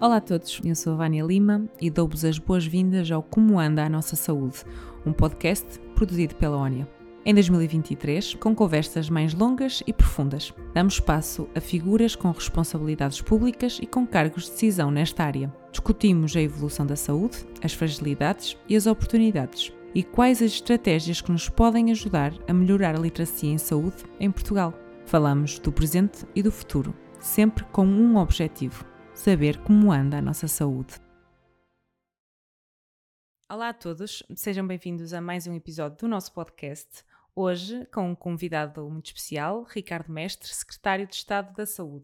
Olá a todos, eu sou a Vânia Lima e dou-vos as boas-vindas ao Como Anda a Nossa Saúde, um podcast produzido pela ONIA. Em 2023, com conversas mais longas e profundas, damos espaço a figuras com responsabilidades públicas e com cargos de decisão nesta área. Discutimos a evolução da saúde, as fragilidades e as oportunidades, e quais as estratégias que nos podem ajudar a melhorar a literacia em saúde em Portugal. Falamos do presente e do futuro, sempre com um objetivo: saber como anda a nossa saúde. Olá a todos, sejam bem-vindos a mais um episódio do nosso podcast. Hoje com um convidado muito especial, Ricardo Mestre, Secretário de Estado da Saúde.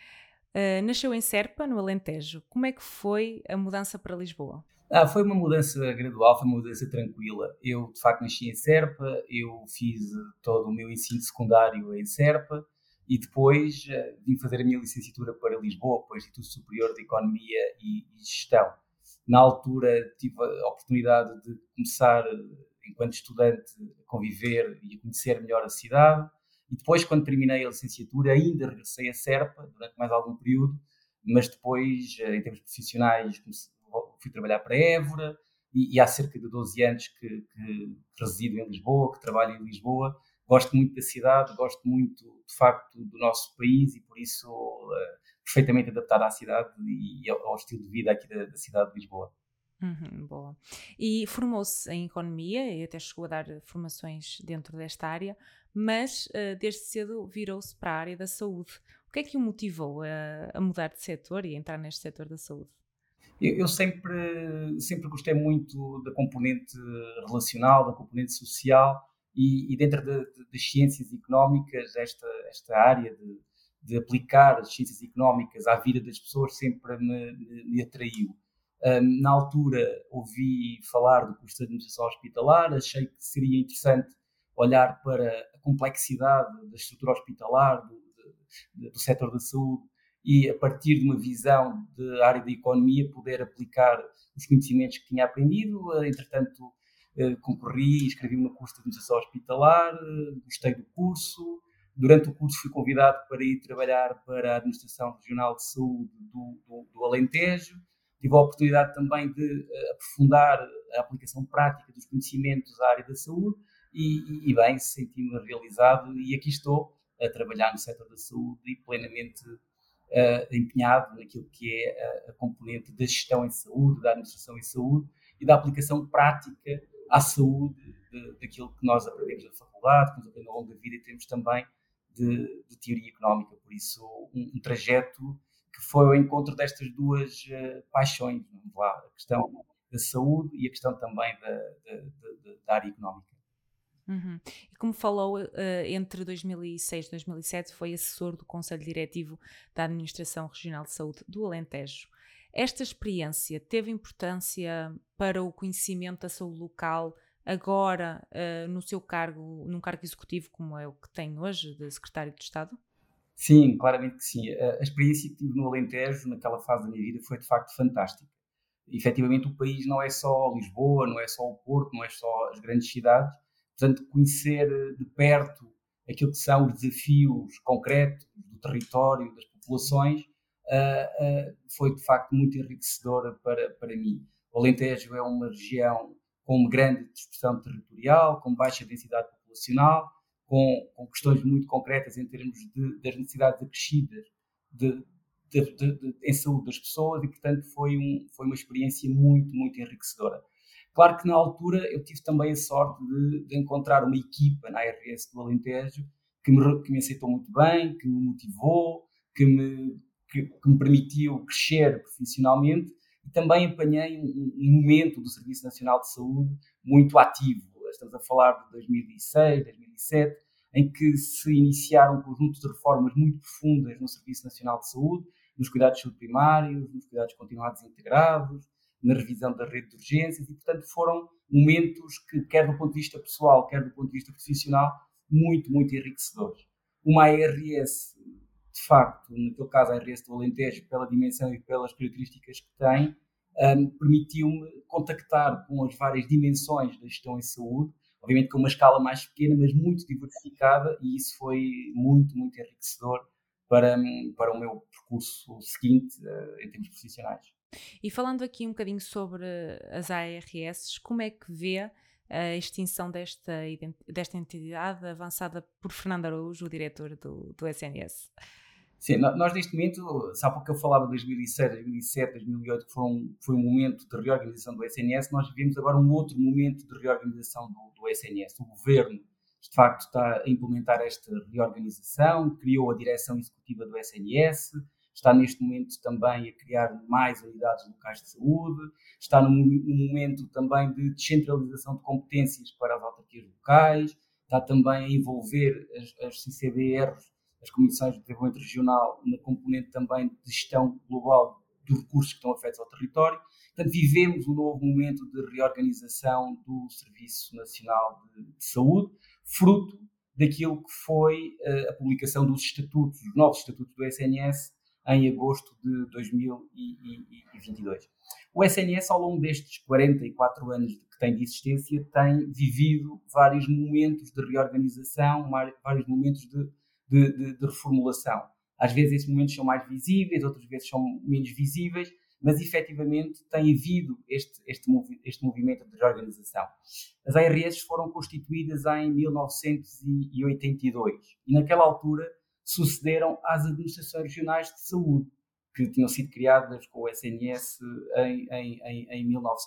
Nasceu em Serpa, no Alentejo. Como é que foi a mudança para Lisboa? Foi uma mudança gradual, foi uma mudança tranquila. Eu, de facto, nasci em Serpa, eu fiz todo o meu ensino secundário em Serpa e depois vim fazer a minha licenciatura para Lisboa, para o Instituto Superior de Economia e Gestão. Na altura tive a oportunidade de começar, enquanto estudante, a conviver e a conhecer melhor a cidade. E depois, quando terminei a licenciatura, ainda regressei a Serpa durante mais algum período, mas depois, em termos profissionais, fui trabalhar para Évora e há cerca de 12 anos que resido em Lisboa, que trabalho em Lisboa. Gosto muito da cidade, gosto muito, de facto, do nosso país e, por isso, perfeitamente adaptado à cidade e ao estilo de vida aqui da cidade de Lisboa. Boa. E formou-se em Economia e até chegou a dar formações dentro desta área, mas desde cedo virou-se para a área da saúde. O que é que o motivou a mudar de setor e a entrar neste setor da saúde? Eu sempre gostei muito da componente relacional, da componente social e dentro das ciências económicas, esta área de aplicar as ciências económicas à vida das pessoas sempre me atraiu. Na altura ouvi falar do curso de administração hospitalar, achei que seria interessante olhar para a complexidade da estrutura hospitalar, do setor da saúde, e a partir de uma visão da área da economia poder aplicar os conhecimentos que tinha aprendido. Entretanto, concorri e escrevi um curso de administração hospitalar, gostei do curso. Durante o curso fui convidado para ir trabalhar para a Administração Regional de Saúde do Alentejo. Tive a oportunidade também de aprofundar a aplicação prática dos conhecimentos à área da saúde e bem, senti-me realizado e aqui estou a trabalhar no setor da saúde e plenamente empenhado naquilo que é a componente da gestão em saúde, da administração em saúde e da aplicação prática à saúde daquilo que nós aprendemos na faculdade, que nos aprendemos ao longo da vida e temos também de teoria económica. Por isso, um trajeto que foi ao encontro destas duas paixões, vamos lá, a questão da saúde e a questão também da área económica. E como falou, entre 2006 e 2007 foi assessor do Conselho Diretivo da Administração Regional de Saúde do Alentejo. Esta experiência teve importância para o conhecimento da saúde local agora no seu cargo, num cargo executivo como é o que tem hoje, de Secretário de Estado? Sim, claramente que sim. A experiência que tive no Alentejo, naquela fase da minha vida, foi de facto fantástica. Efetivamente, o país não é só Lisboa, não é só o Porto, não é só as grandes cidades. Portanto, conhecer de perto aquilo que são os desafios concretos do território, das populações, foi de facto muito enriquecedora para mim. O Alentejo é uma região com uma grande dispersão territorial, com baixa densidade populacional, com questões muito concretas em termos das necessidades acrescidas em saúde das pessoas e, portanto, foi uma experiência muito, muito enriquecedora. Claro que na altura eu tive também a sorte de encontrar uma equipa na ARS do Alentejo que me aceitou muito bem, que me motivou, que me permitiu crescer profissionalmente e também apanhei um momento do Serviço Nacional de Saúde muito ativo. Estamos a falar de 2006, 2007, em que se iniciaram um conjunto de reformas muito profundas no Serviço Nacional de Saúde, nos cuidados de saúde primários, nos cuidados continuados e integrados, na revisão da rede de urgências e, portanto, foram momentos que, quer do ponto de vista pessoal, quer do ponto de vista profissional, muito, muito enriquecedores. Uma ARS, de facto, naquele caso a ARS do Alentejo, pela dimensão e pelas características que tem, permitiu-me contactar com as várias dimensões da gestão em saúde, obviamente com uma escala mais pequena, mas muito diversificada, e isso foi muito, muito enriquecedor para o meu percurso seguinte em termos profissionais. E falando aqui um bocadinho sobre as ARS, como é que vê a extinção desta entidade avançada por Fernando Araújo, o diretor do SNS? Sim, nós neste momento, sabe porque eu falava de 2006, 2007, 2008, que foi um momento de reorganização do SNS, nós vivemos agora um outro momento de reorganização do SNS. O Governo, de facto, está a implementar esta reorganização, criou a direção executiva do SNS, está neste momento também a criar mais unidades locais de saúde, está num momento também de descentralização de competências para as autarquias locais, está também a envolver as CCDRs, as Comissões de Desenvolvimento Regional, na componente também de gestão global dos recursos que estão afetos ao território. Portanto, vivemos um novo momento de reorganização do Serviço Nacional de Saúde, fruto daquilo que foi a publicação dos estatutos, os novos estatutos do SNS, em agosto de 2022. O SNS, ao longo destes 44 anos que tem de existência, tem vivido vários momentos de reorganização, vários momentos de reformulação. Às vezes esses momentos são mais visíveis, outras vezes são menos visíveis, mas efetivamente tem havido este movimento de reorganização. As ARS foram constituídas em 1982 e naquela altura sucederam às administrações regionais de saúde, que tinham sido criadas com o SNS em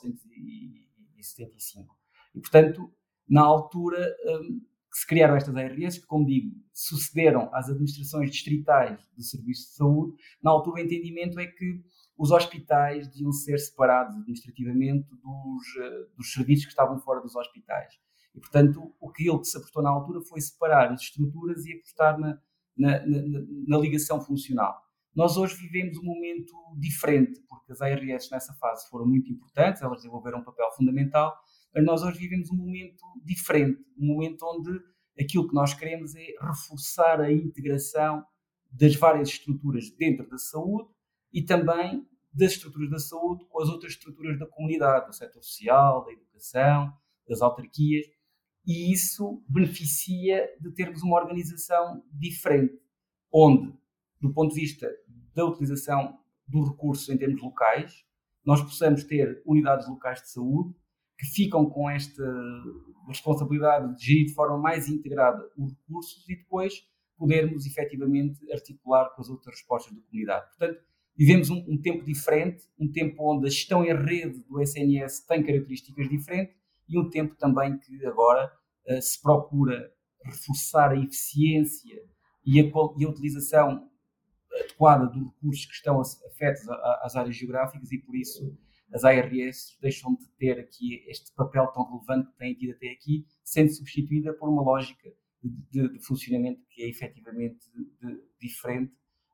1975. E, portanto, na altura que se criaram estas ARS, que, como digo, sucederam às administrações distritais do Serviço de Saúde, na altura o entendimento é que os hospitais deviam ser separados administrativamente dos serviços que estavam fora dos hospitais. E, portanto, o que se apostou na altura foi separar as estruturas e apostar na ligação funcional. Nós hoje vivemos um momento diferente, porque as ARS nessa fase foram muito importantes, elas desenvolveram um papel fundamental, mas nós hoje vivemos um momento diferente, um momento onde aquilo que nós queremos é reforçar a integração das várias estruturas dentro da saúde e também das estruturas da saúde com as outras estruturas da comunidade, do setor social, da educação, das autarquias, e isso beneficia de termos uma organização diferente, onde, do ponto de vista da utilização dos recursos em termos locais, nós possamos ter unidades locais de saúde que ficam com esta responsabilidade de gerir de forma mais integrada os recursos e depois podermos efetivamente articular com as outras respostas da comunidade. Portanto, vivemos um tempo diferente, um tempo onde a gestão em rede do SNS tem características diferentes e um tempo também que agora se procura reforçar a eficiência e a utilização adequada dos recursos que estão afetos às áreas geográficas e, por isso, as ARS deixam de ter aqui este papel tão relevante que têm tido até aqui, sendo substituída por uma lógica de funcionamento que é efetivamente diferente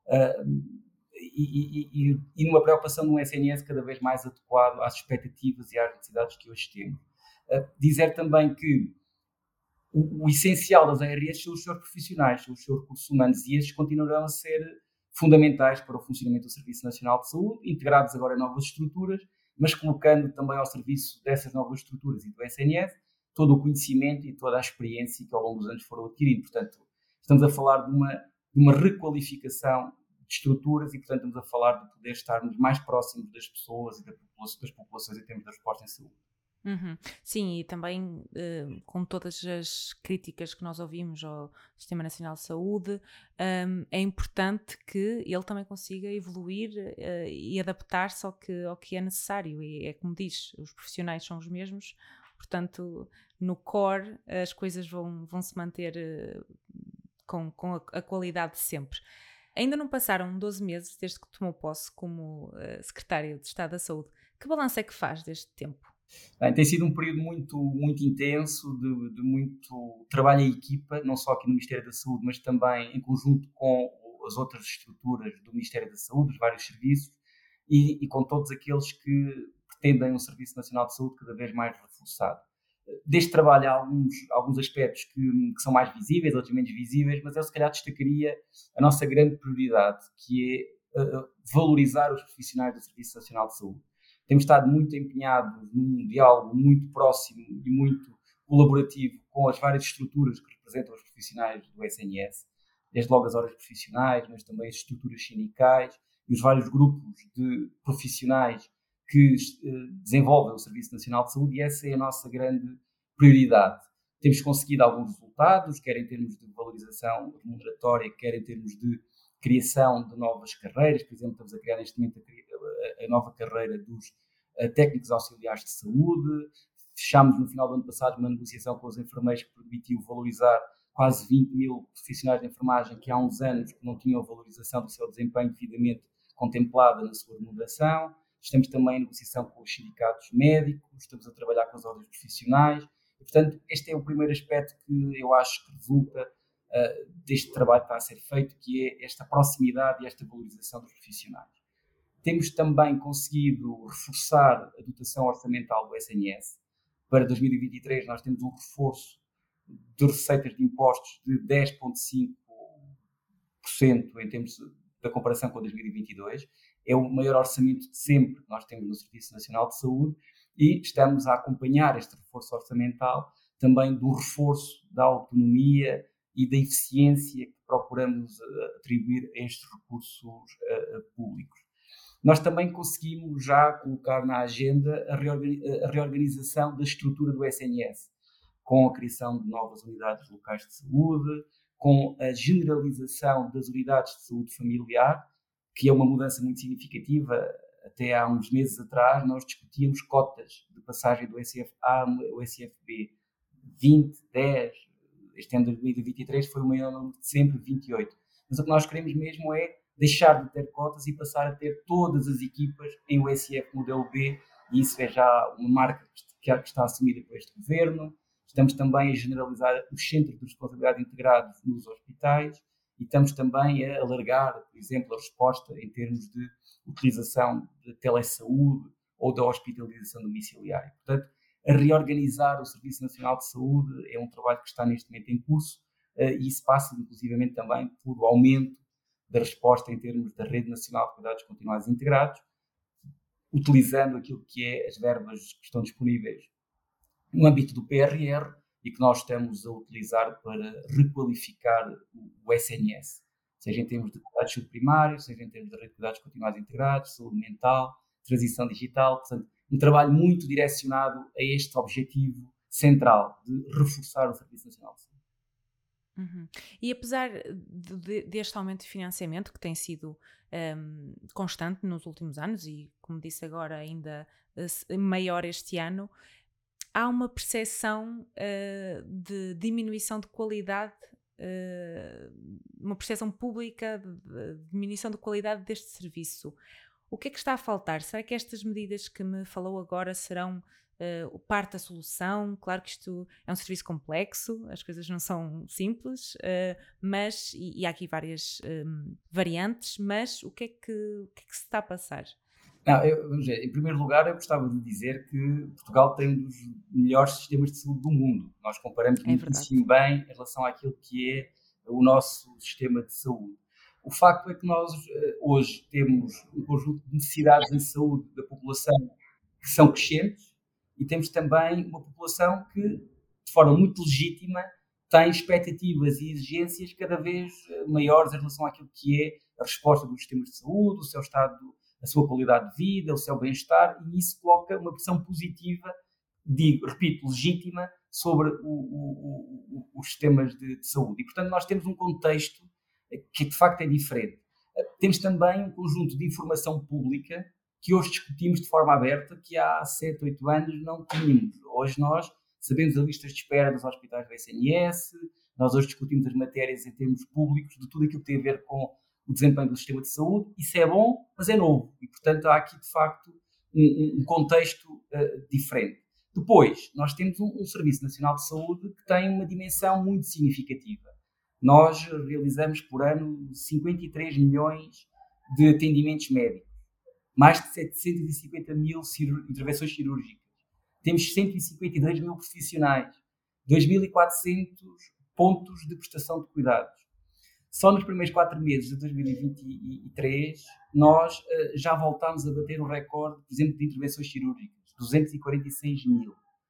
e numa preocupação de um SNS cada vez mais adequado às expectativas e às necessidades que hoje temos. Dizer também que o essencial das ARS são os seus profissionais, são os seus recursos humanos e esses continuarão a ser fundamentais para o funcionamento do Serviço Nacional de Saúde, integrados agora em novas estruturas, mas colocando também ao serviço dessas novas estruturas e do SNS todo o conhecimento e toda a experiência que ao longo dos anos foram adquirindo. Portanto, estamos a falar de uma requalificação de estruturas e, portanto, estamos a falar de poder estarmos mais próximos das pessoas e das populações em termos da resposta em saúde. Uhum. Sim, e também com todas as críticas que nós ouvimos ao Sistema Nacional de Saúde, é importante que ele também consiga evoluir e adaptar-se ao que é necessário. E é como diz, os profissionais são os mesmos, portanto, no core as coisas vão se manter com a qualidade de sempre. Ainda não passaram 12 meses desde que tomou posse como Secretário de Estado da Saúde. Que balanço é que faz deste tempo? Bem, tem sido um período muito, muito intenso, de muito trabalho em equipa, não só aqui no Ministério da Saúde, mas também em conjunto com as outras estruturas do Ministério da Saúde, os vários serviços, e com todos aqueles que pretendem um Serviço Nacional de Saúde cada vez mais reforçado. Deste trabalho há alguns aspectos que são mais visíveis, outros menos visíveis, mas eu se calhar destacaria a nossa grande prioridade, que é valorizar os profissionais do Serviço Nacional de Saúde. Temos estado muito empenhados num diálogo muito próximo e muito colaborativo com as várias estruturas que representam os profissionais do SNS. desde logo as horas profissionais, mas também as estruturas sindicais e os vários grupos de profissionais que desenvolvem o Serviço Nacional de Saúde, e essa é a nossa grande prioridade. Temos conseguido alguns resultados, quer em termos de valorização remuneratória, quer em termos de criação de novas carreiras. Por exemplo, estamos a criar neste momento a nova carreira dos técnicos auxiliares de saúde. Fechámos no final do ano passado uma negociação com os enfermeiros que permitiu valorizar quase 20 mil profissionais de enfermagem que há uns anos não tinham a valorização do seu desempenho devidamente contemplada na sua remuneração. Estamos também em negociação com os sindicatos médicos, estamos a trabalhar com as ordens profissionais. E, portanto, este é o primeiro aspecto que eu acho que resulta deste trabalho que está a ser feito, que é esta proximidade e esta valorização dos profissionais. Temos também conseguido reforçar a dotação orçamental do SNS. Para 2023 nós temos um reforço de receitas de impostos de 10,5% em termos da comparação com 2022. É o maior orçamento de sempre que nós temos no Serviço Nacional de Saúde, e estamos a acompanhar este reforço orçamental também do reforço da autonomia e da eficiência que procuramos atribuir a estes recursos públicos. Nós também conseguimos já colocar na agenda a reorganização da estrutura do SNS, com a criação de novas unidades locais de saúde, com a generalização das unidades de saúde familiar, que é uma mudança muito significativa. Até há uns meses atrás nós discutíamos cotas de passagem do SF-A ao SF-B, 20, 10, este ano de 2023 foi o maior número de sempre, 28. Mas o que nós queremos mesmo é deixar de ter cotas e passar a ter todas as equipas em USF modelo B, e isso é já uma marca que está assumida por este governo. Estamos também a generalizar os centros de responsabilidade integrados nos hospitais e estamos também a alargar, por exemplo, a resposta em termos de utilização de telesaúde ou da hospitalização domiciliária. Portanto, a reorganizar o Serviço Nacional de Saúde é um trabalho que está neste momento em curso, e isso passa inclusivamente também por o aumento da resposta em termos da Rede Nacional de Cuidados Continuados Integrados, utilizando aquilo que é as verbas que estão disponíveis no âmbito do PRR e que nós estamos a utilizar para requalificar o SNS, seja em termos de cuidados subprimários, seja em termos da Rede de Cuidados Continuados Integrados, saúde mental, transição digital. Portanto, um trabalho muito direcionado a este objetivo central de reforçar o Serviço Nacional de Saúde. Uhum. E apesar deste aumento de financiamento que tem sido constante nos últimos anos e, como disse agora, ainda maior este ano, há uma percepção de diminuição de qualidade, uma percepção pública de diminuição de qualidade deste serviço. O que é que está a faltar? Será que estas medidas que me falou agora serão parte da solução? Claro que isto é um serviço complexo, as coisas não são simples, mas, e há aqui várias variantes, mas o que é que se está a passar? Não, vamos ver, em primeiro lugar, eu gostava de dizer que Portugal tem um dos melhores sistemas de saúde do mundo. Nós comparamos muitíssimo bem em relação àquilo que é o nosso sistema de saúde. O facto é que nós hoje temos um conjunto de necessidades em saúde da população que são crescentes, e temos também uma população que, de forma muito legítima, tem expectativas e exigências cada vez maiores em relação àquilo que é a resposta dos sistemas de saúde, o seu estado, a sua qualidade de vida, o seu bem-estar, e isso coloca uma pressão positiva, repito, legítima, sobre os sistemas de saúde. E, portanto, nós temos um contexto que, de facto, é diferente. Temos também um conjunto de informação pública que hoje discutimos de forma aberta, que há 7, 8 anos não tínhamos. Hoje nós sabemos as listas de espera dos hospitais do SNS, nós hoje discutimos as matérias em termos públicos de tudo aquilo que tem a ver com o desempenho do sistema de saúde. Isso é bom, mas é novo. E, portanto, há aqui, de facto, um contexto diferente. Depois, nós temos um Serviço Nacional de Saúde que tem uma dimensão muito significativa. Nós realizamos por ano 53 milhões de atendimentos médicos, mais de 750 mil intervenções cirúrgicas. Temos 152 mil profissionais, 2.400 pontos de prestação de cuidados. Só nos primeiros 4 meses de 2023, nós já voltámos a bater o recorde, por exemplo, de intervenções cirúrgicas, 246 mil.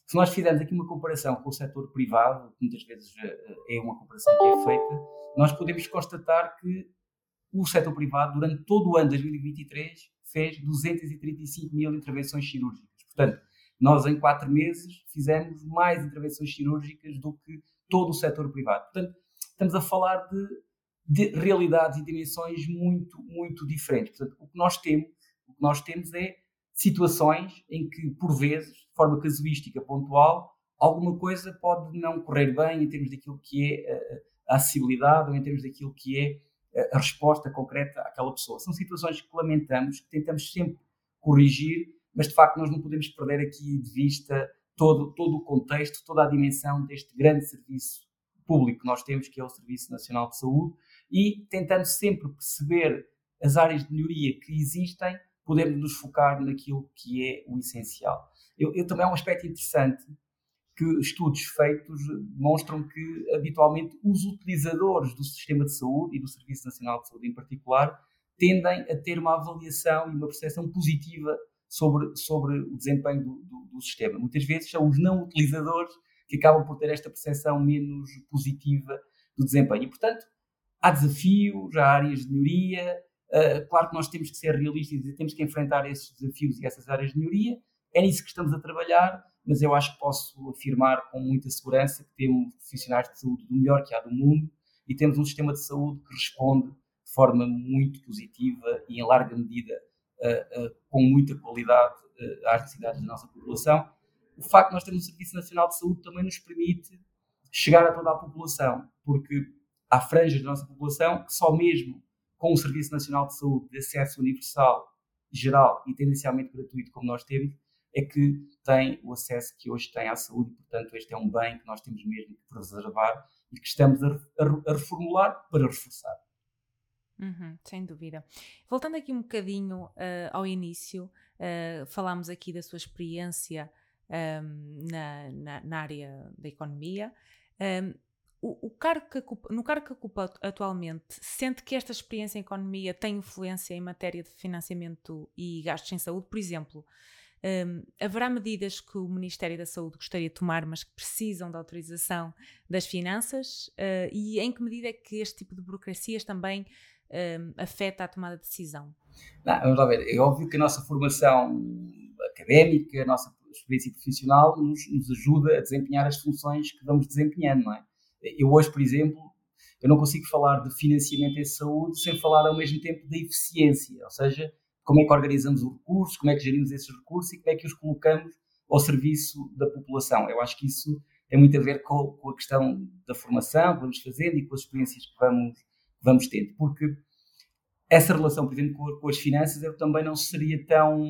Se nós fizermos aqui uma comparação com o setor privado, que muitas vezes é uma comparação que é feita, nós podemos constatar que o setor privado, durante todo o ano de 2023, fez 235 mil intervenções cirúrgicas. Portanto, nós em 4 meses fizemos mais intervenções cirúrgicas do que todo o setor privado. Portanto, estamos a falar de realidades e dimensões muito, muito diferentes. Portanto, o que nós temos é situações em que, por vezes, de forma casuística, pontual, alguma coisa pode não correr bem em termos daquilo que é a acessibilidade ou em termos daquilo que é a resposta concreta àquela pessoa. São situações que lamentamos, que tentamos sempre corrigir, mas de facto nós não podemos perder aqui de vista todo o contexto, toda a dimensão deste grande serviço público que nós temos, que é o Serviço Nacional de Saúde, e tentando sempre perceber as áreas de melhoria que existem, podemos nos focar naquilo que é o essencial. Também há um aspecto interessante que estudos feitos demonstram que, habitualmente, os utilizadores do sistema de saúde e do Serviço Nacional de Saúde em particular tendem a ter uma avaliação e uma percepção positiva sobre o desempenho do sistema. Muitas vezes são os não utilizadores que acabam por ter esta percepção menos positiva do desempenho. E, portanto, há desafios, há áreas de melhoria. Claro que nós temos que ser realistas e temos que enfrentar esses desafios e essas áreas de melhoria. É nisso que estamos a trabalhar, mas eu acho que posso afirmar com muita segurança que temos profissionais de saúde do melhor que há do mundo e temos um sistema de saúde que responde de forma muito positiva e, em larga medida, com muita qualidade às necessidades da nossa população. O facto de nós termos um Serviço Nacional de Saúde também nos permite chegar a toda a população, porque há franjas da nossa população que só mesmo com o Serviço Nacional de Saúde de acesso universal, geral e tendencialmente gratuito, como nós temos, é que tem o acesso que hoje tem à saúde. Portanto, este é um bem que nós temos mesmo que preservar e que estamos a reformular para reforçar. Sem dúvida. Voltando aqui um bocadinho ao início, falámos aqui da sua experiência na área da economia. No cargo que ocupa atualmente, sente que esta experiência em economia tem influência em matéria de financiamento e gastos em saúde? Por exemplo, haverá medidas que o Ministério da Saúde gostaria de tomar, mas que precisam da autorização das finanças? E em que medida é que este tipo de burocracias também afeta a tomada de decisão? Vamos lá ver, é óbvio que a nossa formação académica, a nossa experiência profissional nos ajuda a desempenhar as funções que vamos desempenhando, não é? Eu hoje, por exemplo, eu não consigo falar de financiamento em saúde sem falar ao mesmo tempo da eficiência, ou seja, como é que organizamos os recursos, como é que gerimos esses recursos e como é que os colocamos ao serviço da população. Eu acho que isso tem muito a ver com a questão da formação que vamos fazendo e com as experiências que vamos tendo, porque essa relação, por exemplo, com as finanças, eu também não seria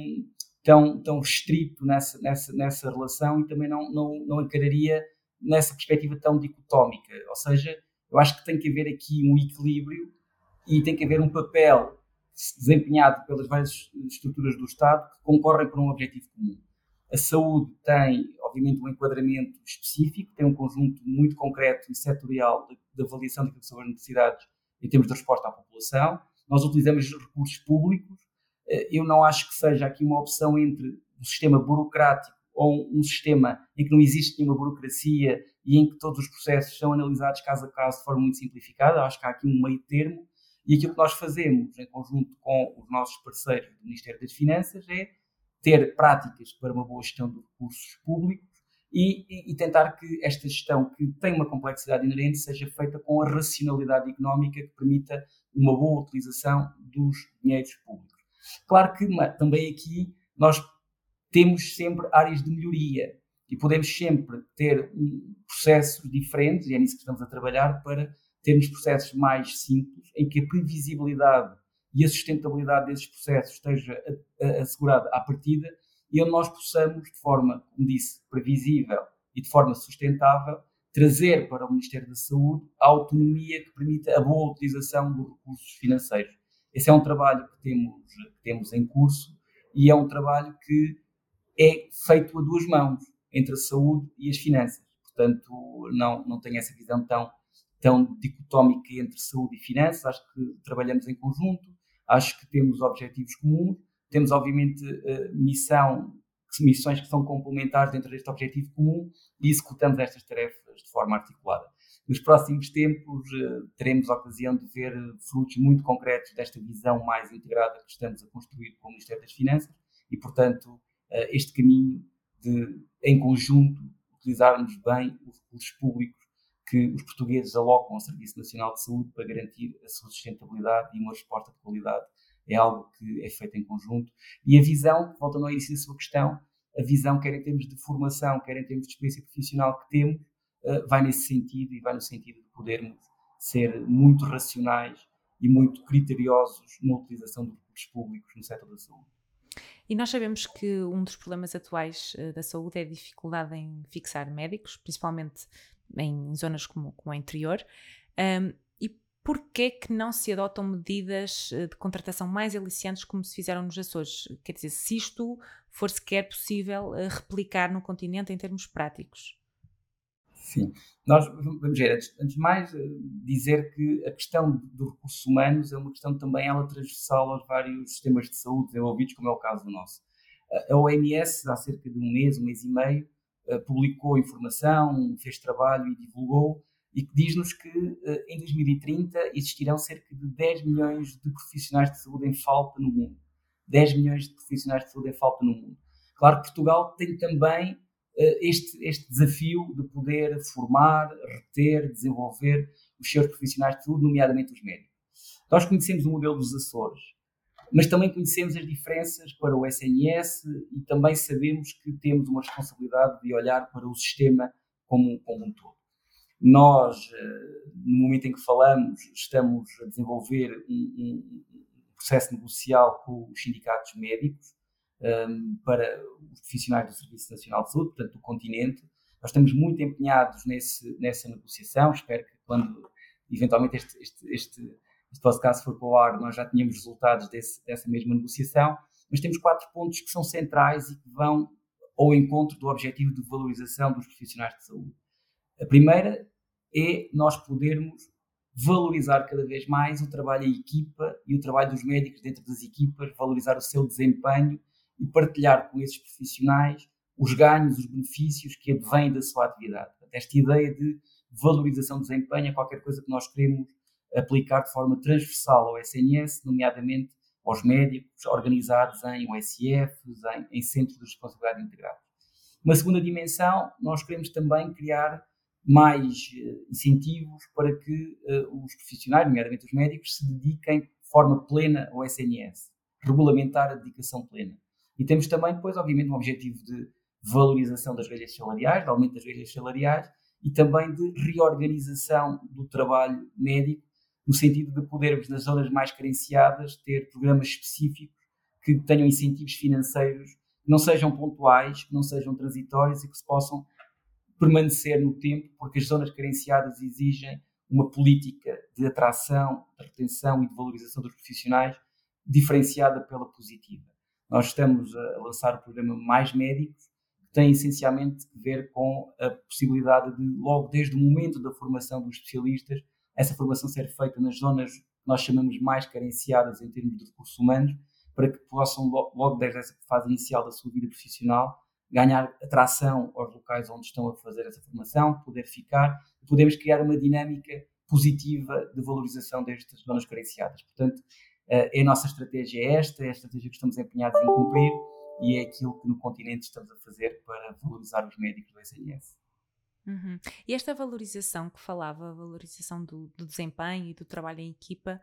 tão restrito nessa relação e também não encararia nessa perspectiva tão dicotómica. Ou seja, eu acho que tem que haver aqui um equilíbrio e tem que haver um papel desempenhado pelas várias estruturas do Estado que concorrem para um objetivo comum. A saúde tem, obviamente, um enquadramento específico, tem um conjunto muito concreto e setorial de avaliação daquilo que são as necessidades em termos de resposta à população. Nós utilizamos recursos públicos. Eu não acho que seja aqui uma opção entre um sistema burocrático ou um sistema em que não existe nenhuma burocracia e em que todos os processos são analisados caso a caso de forma muito simplificada. Acho que há aqui um meio termo e aquilo que nós fazemos em conjunto com os nossos parceiros do Ministério das Finanças é ter práticas para uma boa gestão de recursos públicos e tentar que esta gestão, que tem uma complexidade inerente, seja feita com a racionalidade económica que permita uma boa utilização dos dinheiros públicos. Claro que também aqui nós temos sempre áreas de melhoria e podemos sempre ter processos diferentes, e é nisso que estamos a trabalhar, para termos processos mais simples, em que a previsibilidade e a sustentabilidade desses processos esteja assegurada à partida e onde nós possamos, de forma, como disse, previsível e de forma sustentável, trazer para o Ministério da Saúde a autonomia que permita a boa utilização dos recursos financeiros. Esse é um trabalho que temos em curso e é um trabalho que é feito a duas mãos, entre a saúde e as finanças. Portanto, não tenho essa visão tão dicotómica entre saúde e finanças. Acho que trabalhamos em conjunto, acho que temos objetivos comuns, temos obviamente missão missões que são complementares dentro deste objetivo comum e executamos estas tarefas de forma articulada. Nos próximos tempos teremos a ocasião de ver frutos muito concretos desta visão mais integrada que estamos a construir com o Ministério das Finanças e, portanto, este caminho de, em conjunto, utilizarmos bem os recursos públicos que os portugueses alocam ao Serviço Nacional de Saúde para garantir a sua sustentabilidade e uma resposta de qualidade é algo que é feito em conjunto. E a visão, voltando ao início da sua questão, a visão, quer em termos de formação, quer em termos de experiência profissional que temos, vai nesse sentido e vai no sentido de podermos ser muito racionais e muito criteriosos na utilização de recursos públicos no setor da saúde. E nós sabemos que um dos problemas atuais da saúde é a dificuldade em fixar médicos, principalmente em zonas como o interior. E porquê que não se adotam medidas de contratação mais aliciantes como se fizeram nos Açores? Quer dizer, se isto for sequer possível replicar no continente em termos práticos? Sim, nós vamos ver, antes de mais, dizer que a questão dos recursos humanos é uma questão também ela transversal aos vários sistemas de saúde desenvolvidos, como é o caso do nosso. A OMS, há cerca de um mês e meio, publicou informação, fez trabalho e divulgou, e que diz-nos que em 2030 existirão cerca de 10 milhões de profissionais de saúde em falta no mundo. 10 milhões de profissionais de saúde em falta no mundo. Claro que Portugal tem também este desafio de poder formar, reter, desenvolver os seus profissionais de saúde, nomeadamente os médicos. Nós conhecemos o modelo dos Açores, mas também conhecemos as diferenças para o SNS e também sabemos que temos uma responsabilidade de olhar para o sistema como um todo. Nós, no momento em que falamos, estamos a desenvolver um processo negocial com os sindicatos médicos, para os profissionais do Serviço Nacional de Saúde, portanto do continente. Nós estamos muito empenhados nessa negociação. Espero que quando eventualmente este podcast for para o ar, nós já tenhamos resultados dessa mesma negociação, mas temos 4 pontos que são centrais e que vão ao encontro do objetivo de valorização dos profissionais de saúde. A primeira é nós podermos valorizar cada vez mais o trabalho em equipa e o trabalho dos médicos dentro das equipas, valorizar o seu desempenho e partilhar com esses profissionais os ganhos, os benefícios que advêm da sua atividade. Esta ideia de valorização do desempenho é qualquer coisa que nós queremos aplicar de forma transversal ao SNS, nomeadamente aos médicos organizados em OSFs, em centros de responsabilidade integrada. Uma segunda dimensão, nós queremos também criar mais incentivos para que os profissionais, nomeadamente os médicos, se dediquem de forma plena ao SNS, regulamentar a dedicação plena. E temos também, depois, obviamente, um objetivo de valorização das grelhas salariais, de aumento das grelhas salariais e também de reorganização do trabalho médico, no sentido de podermos, nas zonas mais carenciadas, ter programas específicos que tenham incentivos financeiros que não sejam pontuais, que não sejam transitórios e que se possam permanecer no tempo, porque as zonas carenciadas exigem uma política de atração, de retenção e de valorização dos profissionais diferenciada pela positiva. Nós estamos a lançar o programa Mais Médicos, que tem essencialmente a ver com a possibilidade de, logo desde o momento da formação dos especialistas, essa formação ser feita nas zonas que nós chamamos mais carenciadas em termos de recursos humanos, para que possam, logo desde essa fase inicial da sua vida profissional, ganhar atração aos locais onde estão a fazer essa formação, poder ficar, e podermos criar uma dinâmica positiva de valorização destas zonas carenciadas. Portanto, a nossa estratégia é esta, é a estratégia que estamos empenhados em cumprir e é aquilo que no continente estamos a fazer para valorizar os médicos do SNS. Uhum. E esta valorização que falava, a valorização do desempenho e do trabalho em equipa,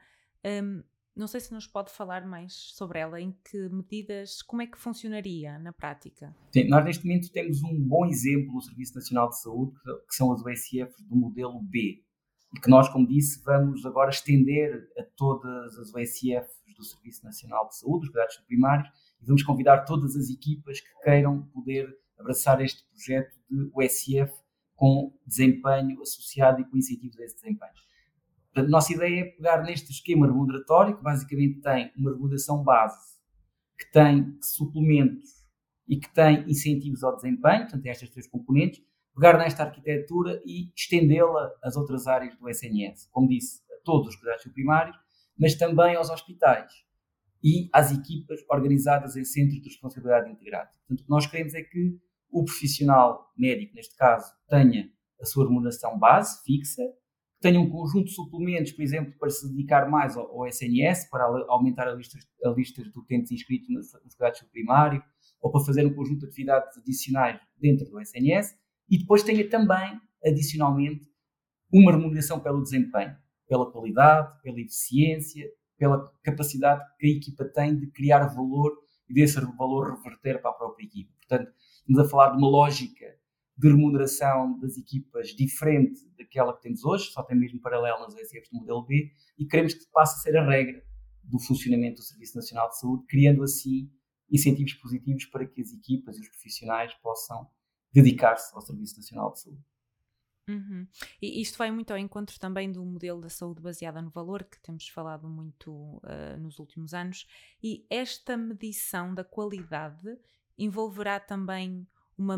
não sei se nos pode falar mais sobre ela, em que medidas, como é que funcionaria na prática? Sim, nós neste momento temos um bom exemplo no Serviço Nacional de Saúde, que são as OSFs do modelo B, e que nós, como disse, vamos agora estender a todas as OSFs do Serviço Nacional de Saúde, os cuidados primários, e vamos convidar todas as equipas que queiram poder abraçar este projeto de OSF com desempenho associado e com incentivos a esse desempenho. Portanto, a nossa ideia é pegar neste esquema remuneratório, que basicamente tem uma remuneração base, que tem suplementos e que tem incentivos ao desempenho, portanto, tem estas 3 componentes, pegar nesta arquitetura e estendê-la às outras áreas do SNS, como disse, a todos os cuidados primários, mas também aos hospitais. e às equipas organizadas em centros de responsabilidade integrada. Portanto, o que nós queremos é que o profissional médico, neste caso, tenha a sua remuneração base, fixa, tenha um conjunto de suplementos, por exemplo, para se dedicar mais ao SNS, para aumentar a lista de utentes inscritos nos cuidados do primário, ou para fazer um conjunto de atividades adicionais dentro do SNS, e depois tenha também, adicionalmente, uma remuneração pelo desempenho, pela qualidade, pela eficiência, pela capacidade que a equipa tem de criar valor e desse valor reverter para a própria equipa. Portanto, estamos a falar de uma lógica de remuneração das equipas diferente daquela que temos hoje, só tem mesmo paralelo nas ECFs do modelo B, e queremos que passe a ser a regra do funcionamento do Serviço Nacional de Saúde, criando assim incentivos positivos para que as equipas e os profissionais possam dedicar-se ao Serviço Nacional de Saúde. Uhum. E isto vai muito ao encontro também do modelo da saúde baseada no valor, que temos falado muito nos últimos anos, e esta medição da qualidade envolverá também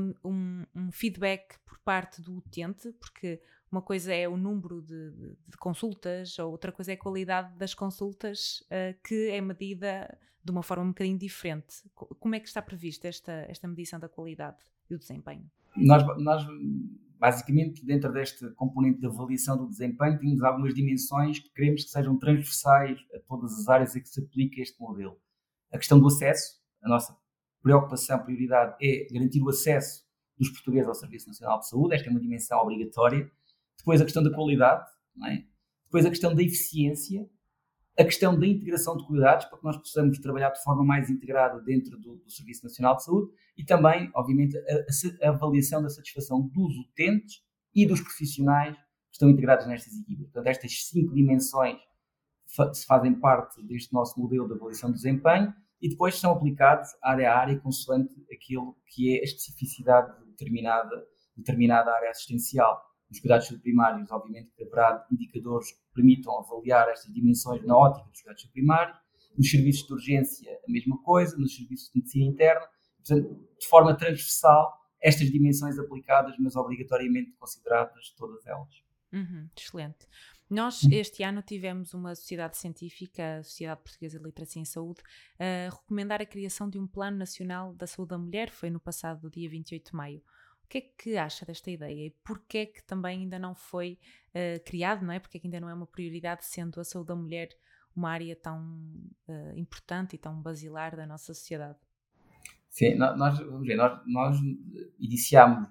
um feedback por parte do utente, porque uma coisa é o número de consultas, ou outra coisa é a qualidade das consultas, que é medida de uma forma um bocadinho diferente. Como é que está prevista esta medição da qualidade e do desempenho? Nós basicamente, dentro deste componente de avaliação do desempenho, temos algumas dimensões que queremos que sejam transversais a todas as áreas em que se aplica este modelo. A questão do acesso, a nossa preocupação, prioridade é garantir o acesso dos portugueses ao Serviço Nacional de Saúde, esta é uma dimensão obrigatória. Depois a questão da qualidade, não é? Depois a questão da eficiência, a questão da integração de cuidados, para que nós possamos trabalhar de forma mais integrada dentro do Serviço Nacional de Saúde, e também, obviamente, a avaliação da satisfação dos utentes e dos profissionais que estão integrados nestas equipas. Portanto, estas 5 dimensões fazem parte deste nosso modelo de avaliação do desempenho e depois são aplicados área a área, consoante aquilo que é a especificidade de determinada área assistencial. Nos cuidados primários, obviamente, haverá indicadores que permitam avaliar estas dimensões na ótica dos cuidados primários. Nos serviços de urgência, a mesma coisa. Nos serviços de medicina interna. Portanto, de forma transversal, estas dimensões aplicadas, mas obrigatoriamente consideradas todas elas. Excelente. Nós, este ano, tivemos uma sociedade científica, a Sociedade Portuguesa de Literacia em Saúde, a recomendar a criação de um Plano Nacional da Saúde da Mulher. Foi no passado dia 28 de maio. O que é que acha desta ideia e porquê é que também ainda não foi criado, não é? Porque é que ainda não é uma prioridade, sendo a saúde da mulher uma área tão importante e tão basilar da nossa sociedade? Sim, nós iniciámos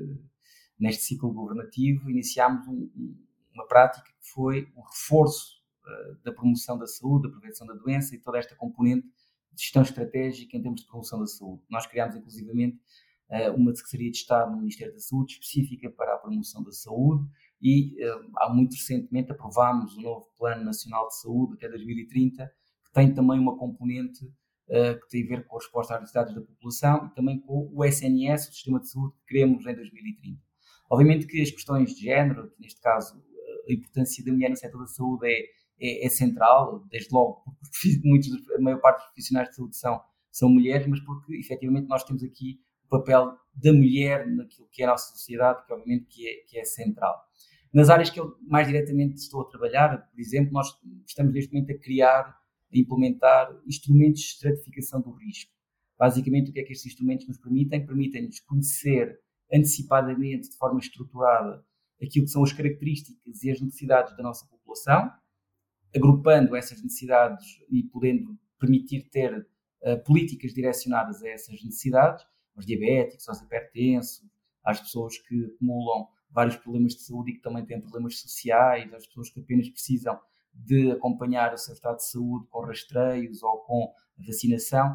neste ciclo governativo, iniciámos uma prática que foi o reforço da promoção da saúde, da prevenção da doença e toda esta componente de gestão estratégica em termos de promoção da saúde. Nós criámos, inclusivamente, uma Secretaria de Estado no Ministério da Saúde específica para a promoção da saúde e muito recentemente aprovámos o novo Plano Nacional de Saúde até 2030, que tem também uma componente que tem a ver com a resposta às necessidades da população e também com o SNS, o Sistema de Saúde que queremos em 2030. Obviamente que as questões de género, neste caso a importância da mulher no setor da saúde é central, desde logo porque a maior parte dos profissionais de saúde são mulheres, mas porque efetivamente nós temos aqui papel da mulher naquilo que é a nossa sociedade, que obviamente que é central. Nas áreas que eu mais diretamente estou a trabalhar, por exemplo, nós estamos neste momento a criar, a implementar instrumentos de estratificação do risco. Basicamente, o que é que estes instrumentos nos permitem? Permitem-nos conhecer antecipadamente, de forma estruturada, aquilo que são as características e as necessidades da nossa população, agrupando essas necessidades e podendo permitir ter políticas direcionadas a essas necessidades, aos diabéticos, aos hipertensos, às pessoas que acumulam vários problemas de saúde e que também têm problemas sociais, às pessoas que apenas precisam de acompanhar o seu estado de saúde com rastreios ou com vacinação.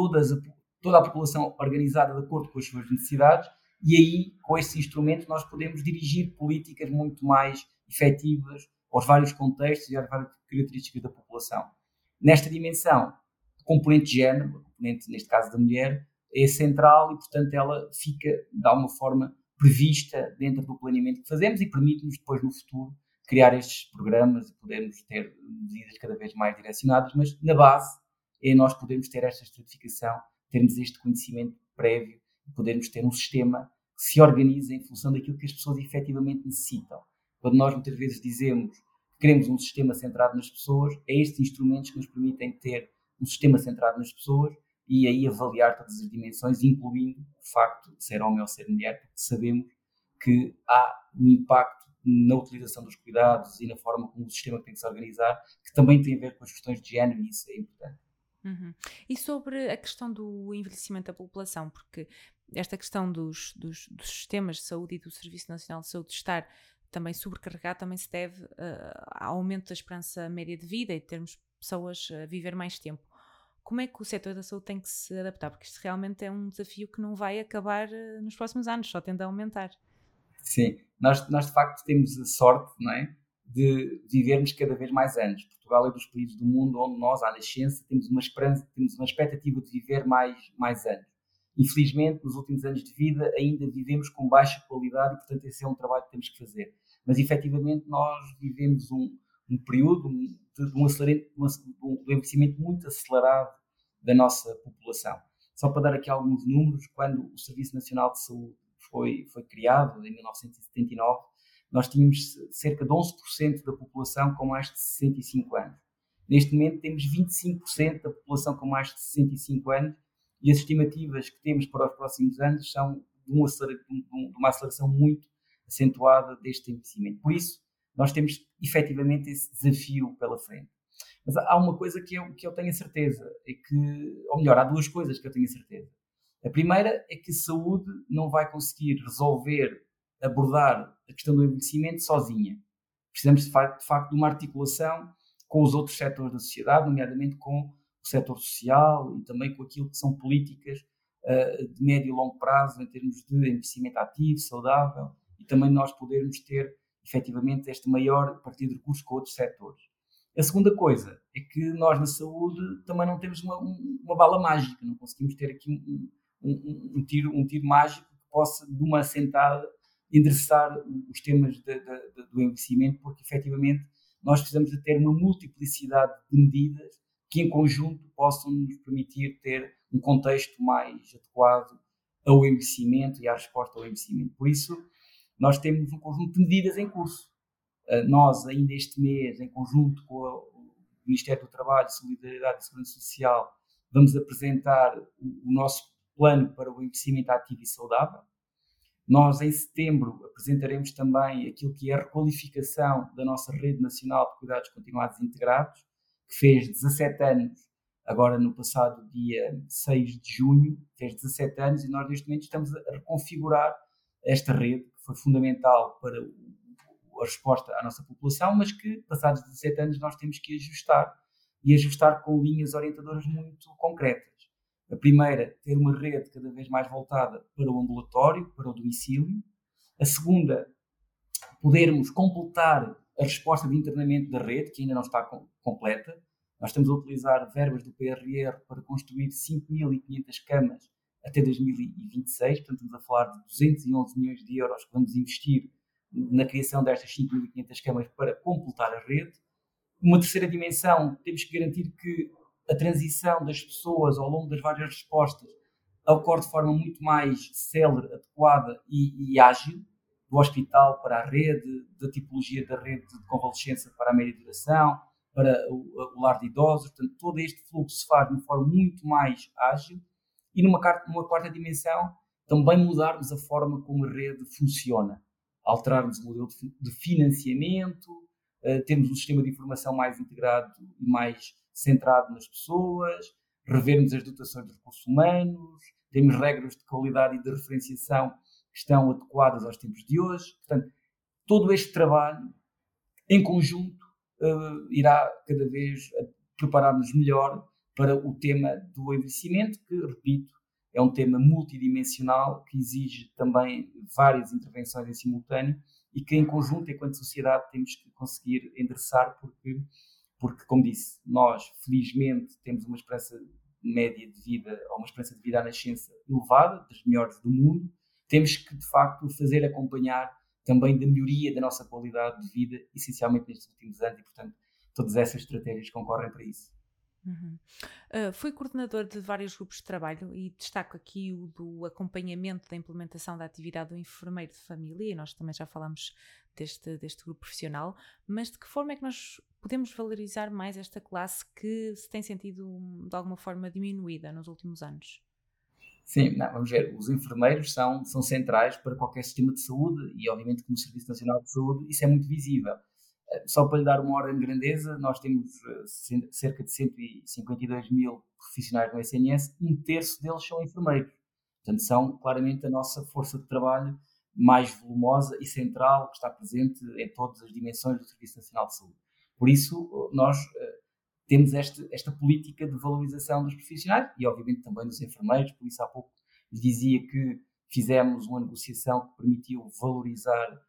Toda a população organizada de acordo com as suas necessidades e aí, com esses instrumentos, nós podemos dirigir políticas muito mais efetivas aos vários contextos e às várias características da população. Nesta dimensão, a componente de género, a componente, neste caso da mulher, é central e, portanto, ela fica, de alguma forma, prevista dentro do planeamento que fazemos e permite-nos depois, no futuro, criar estes programas e podermos ter medidas cada vez mais direcionadas, mas na base é nós podermos ter esta estratificação, termos este conhecimento prévio e podermos ter um sistema que se organize em função daquilo que as pessoas efetivamente necessitam. Quando nós muitas vezes dizemos que queremos um sistema centrado nas pessoas, é estes instrumentos que nos permitem ter um sistema centrado nas pessoas e aí avaliar todas as dimensões, incluindo o facto de ser homem ou ser mulher, porque sabemos que há um impacto na utilização dos cuidados e na forma como o sistema tem que se organizar, que também tem a ver com as questões de género, e isso é importante. Uhum. E sobre a questão do envelhecimento da população, porque esta questão dos sistemas de saúde e do Serviço Nacional de Saúde estar também sobrecarregado também se deve ao aumento da esperança média de vida e termos pessoas a viver mais tempo. Como é que o setor da saúde tem que se adaptar? Porque isto realmente é um desafio que não vai acabar nos próximos anos, só tende a aumentar. Sim, nós de facto temos a sorte, não é, de vivermos cada vez mais anos. Portugal é dos países do mundo onde nós, à nascença, temos uma esperança, temos uma expectativa de viver mais anos. Infelizmente, nos últimos anos de vida, ainda vivemos com baixa qualidade e, portanto, esse é um trabalho que temos que fazer. Mas, efetivamente, nós vivemos um período de um envelhecimento muito acelerado da nossa população. Só para dar aqui alguns números, quando o Serviço Nacional de Saúde foi criado, em 1979, nós tínhamos cerca de 11% da população com mais de 65 anos. Neste momento temos 25% da população com mais de 65 anos e as estimativas que temos para os próximos anos são de uma aceleração muito acentuada deste envelhecimento. Por isso, nós temos efetivamente esse desafio pela frente. Mas há uma coisa que eu tenho a certeza, ou melhor, há duas coisas que eu tenho a certeza. A primeira é que a saúde não vai conseguir abordar a questão do envelhecimento sozinha. Precisamos, de facto, de uma articulação com os outros setores da sociedade, nomeadamente com o setor social e também com aquilo que são políticas de médio e longo prazo em termos de envelhecimento ativo, saudável, e também nós podermos ter, efetivamente, este maior partilha de recursos com outros setores. A segunda coisa é que nós na saúde também não temos uma bala mágica, não conseguimos ter aqui um tiro mágico que possa, de uma assentada, endereçar os temas do envelhecimento, porque efetivamente nós precisamos de ter uma multiplicidade de medidas que em conjunto possam nos permitir ter um contexto mais adequado ao envelhecimento e à resposta ao envelhecimento. Por isso, nós temos um conjunto de medidas em curso. Nós, ainda este mês, em conjunto com o Ministério do Trabalho, Solidariedade e Segurança Social, vamos apresentar o nosso plano para o envelhecimento ativo e saudável. Nós, em setembro, apresentaremos também aquilo que é a requalificação da nossa Rede Nacional de Cuidados Continuados e Integrados, que fez 17 anos, agora no passado dia 6 de junho, fez 17 anos e nós neste momento estamos a reconfigurar esta rede, que foi fundamental para a resposta à nossa população, mas que, passados 17 anos, nós temos que ajustar com linhas orientadoras muito concretas. A primeira, ter uma rede cada vez mais voltada para o ambulatório, para o domicílio. A segunda, podermos completar a resposta de internamento da rede, que ainda não está completa. Nós estamos a utilizar verbas do PRR para construir 5.500 camas até 2026, portanto estamos a falar de 211 milhões de euros que vamos investir na criação destas 5.500 camas para completar a rede. Uma terceira dimensão, temos que garantir que a transição das pessoas ao longo das várias respostas ocorre de forma muito mais célere, adequada e ágil, do hospital para a rede, da tipologia da rede de convalescença para a média duração, para o lar de idosos. Portanto, todo este fluxo se faz de uma forma muito mais ágil e numa quarta dimensão, também mudarmos a forma como a rede funciona, alterarmos o modelo de financiamento, termos um sistema de informação mais integrado e mais centrado nas pessoas, revermos as dotações de recursos humanos, temos regras de qualidade e de referenciação que estão adequadas aos tempos de hoje. Portanto, todo este trabalho, em conjunto, irá cada vez preparar-nos melhor para o tema do envelhecimento, que, repito, é um tema multidimensional que exige também várias intervenções em simultâneo e que, em conjunto, enquanto sociedade, temos que conseguir endereçar, porque, como disse, nós, felizmente, temos uma esperança média de vida, ou uma esperança de vida à nascença elevada, das melhores do mundo. Temos que, de facto, fazer acompanhar também da melhoria da nossa qualidade de vida, essencialmente nestes últimos anos, e, portanto, todas essas estratégias concorrem para isso. Uhum. Fui coordenador de vários grupos de trabalho e destaco aqui o do acompanhamento da implementação da atividade do enfermeiro de família, e nós também já falámos deste grupo profissional, mas de que forma é que nós podemos valorizar mais esta classe que se tem sentido de alguma forma diminuída nos últimos anos? Sim, não, vamos ver, os enfermeiros são centrais para qualquer sistema de saúde e obviamente que no Serviço Nacional de Saúde isso é muito visível. Só para lhe dar uma ordem de grandeza, nós temos cerca de 152 mil profissionais no SNS, um terço deles são enfermeiros. Portanto, são claramente a nossa força de trabalho mais volumosa e central, que está presente em todas as dimensões do Serviço Nacional de Saúde. Por isso, nós temos esta política de valorização dos profissionais e, obviamente, também dos enfermeiros. Por isso, há pouco lhe dizia que fizemos uma negociação que permitiu valorizar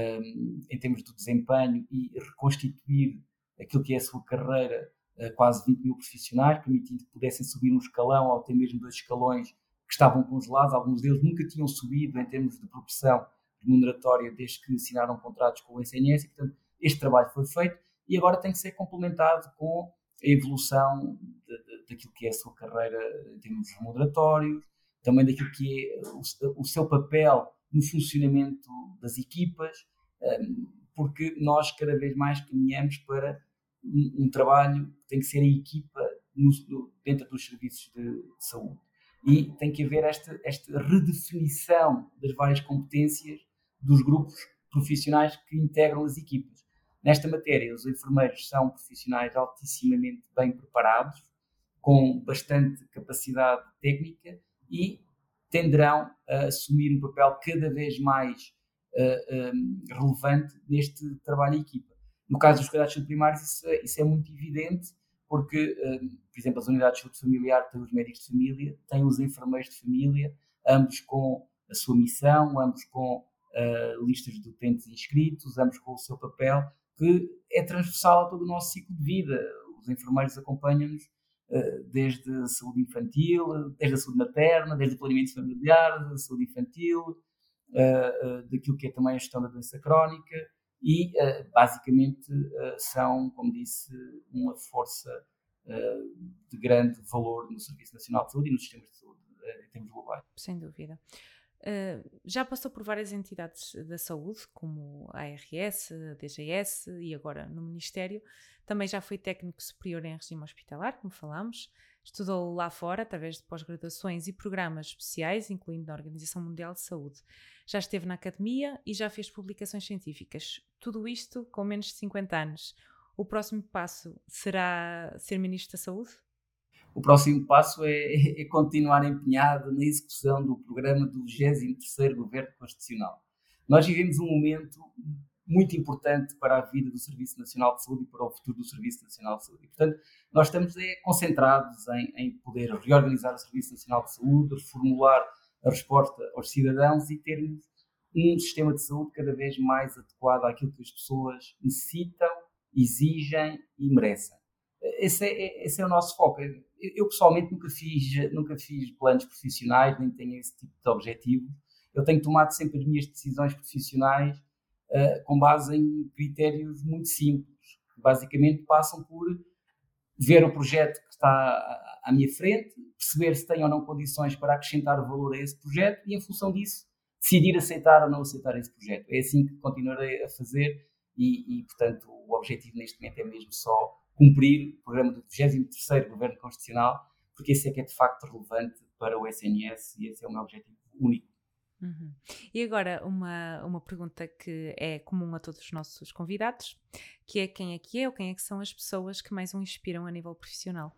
em termos de desempenho e reconstituir aquilo que é a sua carreira a quase 20 mil profissionais, permitindo que pudessem subir um escalão ou até mesmo 2 escalões que estavam congelados. Alguns deles nunca tinham subido em termos de progressão remuneratória desde que assinaram contratos com o SNS e, portanto, este trabalho foi feito e agora tem que ser complementado com a evolução daquilo que é a sua carreira em termos remuneratórios, também daquilo que é o seu papel no funcionamento das equipas, porque nós cada vez mais caminhamos para um trabalho que tem que ser a equipa dentro dos serviços de saúde. E tem que haver esta redefinição das várias competências dos grupos profissionais que integram as equipas. Nesta matéria, os enfermeiros são profissionais altissimamente bem preparados, com bastante capacidade técnica e tenderão a assumir um papel cada vez mais relevante neste trabalho em equipa. No caso dos cuidados primários, isso é muito evidente, porque, por exemplo, as unidades de saúde familiar têm os médicos de família, têm os enfermeiros de família, ambos com a sua missão, ambos com listas de utentes inscritos, ambos com o seu papel, que é transversal a todo o nosso ciclo de vida. Os enfermeiros acompanham-nos desde a saúde infantil, desde a saúde materna, desde o planeamento familiar, da saúde infantil, daquilo que é também a gestão da doença crónica e, basicamente, são, como disse, uma força de grande valor no Serviço Nacional de Saúde e nos sistemas de saúde em termos globais. Sem dúvida. Já passou por várias entidades da saúde, como a ARS, a DGS e agora no Ministério. Também já foi técnico superior em regime hospitalar, como falámos. Estudou lá fora, através de pós-graduações e programas especiais, incluindo na Organização Mundial de Saúde. Já esteve na academia e já fez publicações científicas. Tudo isto com menos de 50 anos. O próximo passo será ser Ministro da Saúde? O próximo passo é continuar empenhado na execução do programa do 23º Governo Constitucional. Nós vivemos um momento muito importante para a vida do Serviço Nacional de Saúde e para o futuro do Serviço Nacional de Saúde. E, portanto, nós estamos concentrados em poder reorganizar o Serviço Nacional de Saúde, reformular a resposta aos cidadãos e termos um sistema de saúde cada vez mais adequado àquilo que as pessoas necessitam, exigem e merecem. Esse é o nosso foco. Eu pessoalmente nunca fiz planos profissionais, nem tenho esse tipo de objetivo. Eu tenho tomado sempre as minhas decisões profissionais com base em critérios muito simples, que basicamente passam por ver o projeto que está à minha frente, perceber se tem ou não condições para acrescentar valor a esse projeto e, em função disso, decidir aceitar ou não aceitar esse projeto. É assim que continuarei a fazer e portanto, o objetivo neste momento é mesmo só cumprir o programa do 23º Governo Constitucional, porque esse é que é de facto relevante para o SNS e esse é o meu objetivo único. Uhum. E agora uma pergunta que é comum a todos os nossos convidados, que é quem é ou quem é que são as pessoas que mais o inspiram a nível profissional?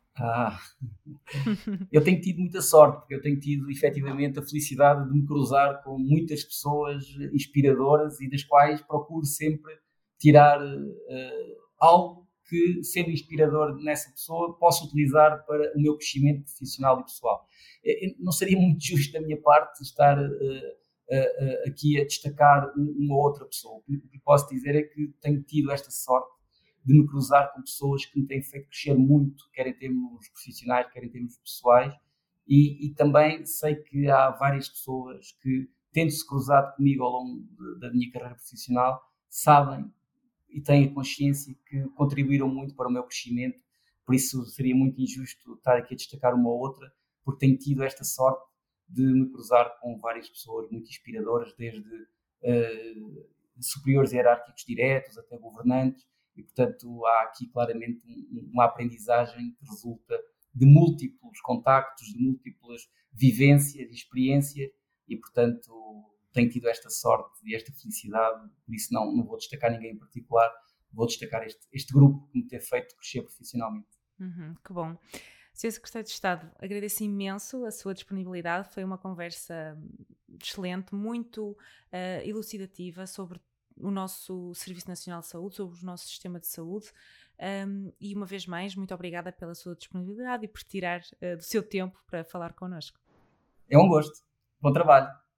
Eu tenho tido muita sorte, porque eu tenho tido efetivamente a felicidade de me cruzar com muitas pessoas inspiradoras e das quais procuro sempre tirar algo que, sendo inspirador nessa pessoa, posso utilizar para o meu crescimento profissional e pessoal. Não seria muito justo da minha parte estar aqui a destacar uma outra pessoa. O que posso dizer é que tenho tido esta sorte de me cruzar com pessoas que me têm feito crescer muito, quer em termos profissionais, quer em termos pessoais, e também sei que há várias pessoas que, tendo-se cruzado comigo ao longo da minha carreira profissional, sabem e têm a consciência que contribuíram muito para o meu crescimento, por isso seria muito injusto estar aqui a destacar uma ou outra, porque tenho tido esta sorte de me cruzar com várias pessoas muito inspiradoras, desde superiores hierárquicos diretos, até governantes, e, portanto, há aqui claramente uma aprendizagem que resulta de múltiplos contactos, de múltiplas vivências e experiências, e, portanto, tenho tido esta sorte e esta felicidade, por isso não vou destacar ninguém em particular, vou destacar este grupo que me tem feito crescer profissionalmente. Que bom. Sr. Secretário de Estado, agradeço imenso a sua disponibilidade, foi uma conversa excelente, muito elucidativa sobre o nosso Serviço Nacional de Saúde, sobre o nosso sistema de saúde, e uma vez mais, muito obrigada pela sua disponibilidade e por tirar do seu tempo para falar connosco. É um gosto. Bom trabalho.